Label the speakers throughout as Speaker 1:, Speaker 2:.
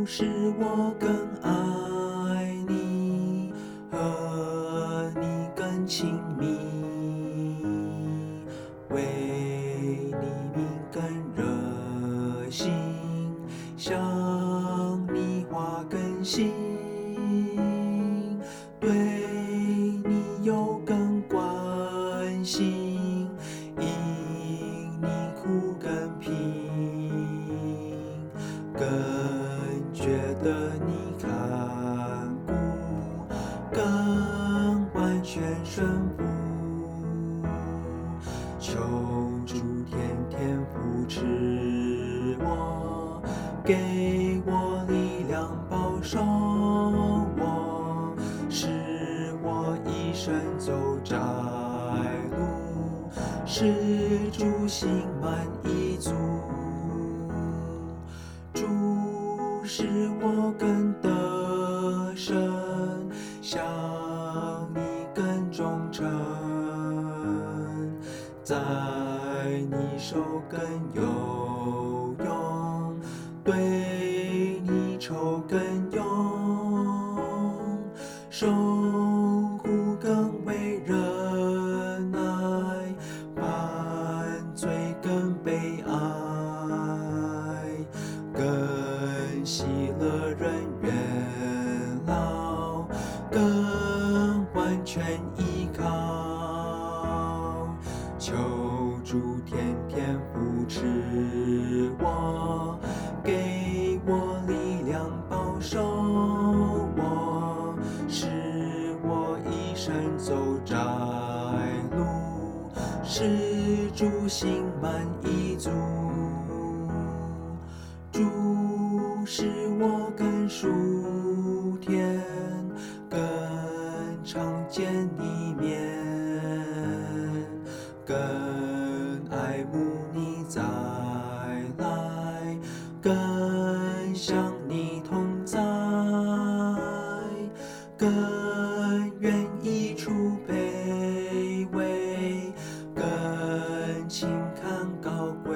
Speaker 1: 使我更爱你，和你更亲密，为你命更热心，向你花更心，对你有更关心，因你苦更平，更觉得你看顾，更完全顺服。求主天天扶持我，给我力量保守我，使我一生走窄路，使主心满意足。主使我更得胜，向你更忠诚，在你手更有用，对你仇更勇，受苦更为忍耐，犯罪更悲哀，更喜乐人缘老，更完全依靠。求主天天扶持我，给我力量保守我，使我一生走窄路，使主心满意足。主使我更属天，更常见你面，更爱慕你再来，更向你同在，更愿意出卑微，更轻看高贵，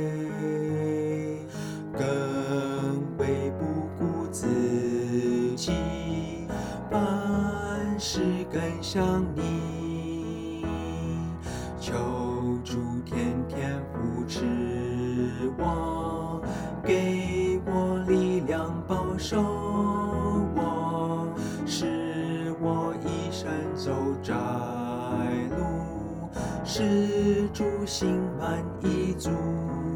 Speaker 1: 更为不顾自己，凡事更像你。求主天天扶持我，给我力量保守我，使我一生走窄路，使主心满意足。